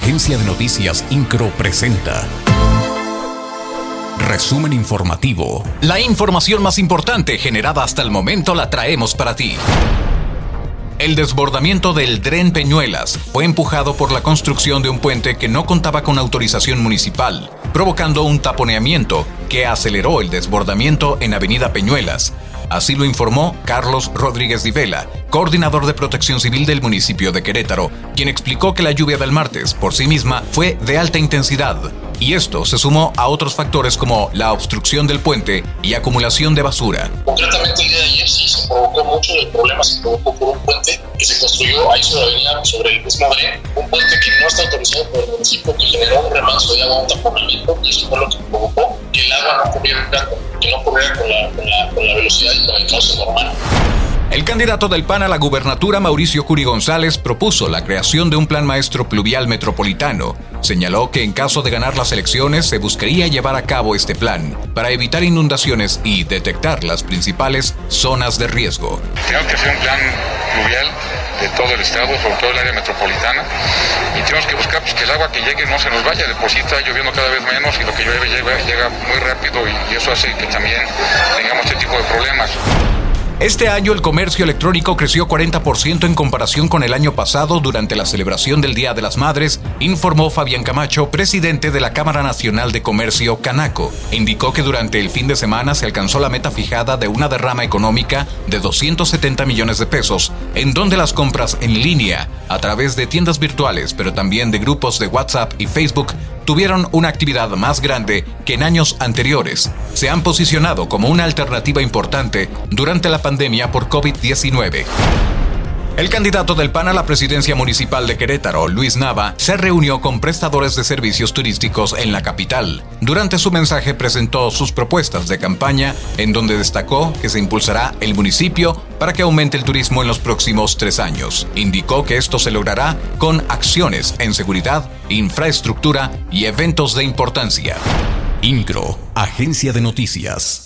Agencia de Noticias Incro presenta Resumen informativo. La información más importante generada hasta el momento la traemos para ti. El desbordamiento del Dren Peñuelas fue empujado por la construcción de un puente que no contaba con autorización municipal, provocando un taponeamiento que aceleró el desbordamiento en Avenida Peñuelas. Así lo informó Carlos Rodríguez Di Vela, coordinador de Protección Civil del municipio de Querétaro, quien explicó que la lluvia del martes por sí misma fue de alta intensidad, y esto se sumó a otros factores como la obstrucción del puente y acumulación de basura. Concretamente el día de ayer sí se provocó mucho del problema, se provocó por un puente que se construyó ahí sobre la avenida, sobre el mismo Dren, un puente que no está autorizado por el municipio, que generó un remanso de agua, un taponamiento, y eso fue lo que provocó que el agua no corriera con la velocidad y con el cauce normal. El candidato del PAN a la gubernatura, Mauricio Curi González, propuso la creación de un plan maestro pluvial metropolitano. Señaló que en caso de ganar las elecciones se buscaría llevar a cabo este plan para evitar inundaciones y detectar las principales zonas de riesgo. Tenemos que hacer un plan pluvial de todo el estado, sobre todo el área metropolitana, y tenemos que buscar que el agua que llegue no se nos vaya. De por sí está lloviendo cada vez menos y lo que llueve llega muy rápido y eso hace que también tengamos este tipo de problemas. Este año el comercio electrónico creció 40% en comparación con el año pasado durante la celebración del Día de las Madres, informó Fabián Camacho, presidente de la Cámara Nacional de Comercio, Canaco. Indicó que durante el fin de semana se alcanzó la meta fijada de una derrama económica de 270 millones de pesos, en donde las compras en línea, a través de tiendas virtuales, pero también de grupos de WhatsApp y Facebook, tuvieron una actividad más grande que en años anteriores. Se han posicionado como una alternativa importante durante la pandemia por COVID-19. El candidato del PAN a la presidencia municipal de Querétaro, Luis Nava, se reunió con prestadores de servicios turísticos en la capital. Durante su mensaje presentó sus propuestas de campaña, en donde destacó que se impulsará el municipio para que aumente el turismo en los próximos 3 años. Indicó que esto se logrará con acciones en seguridad, infraestructura y eventos de importancia. Incro, Agencia de Noticias.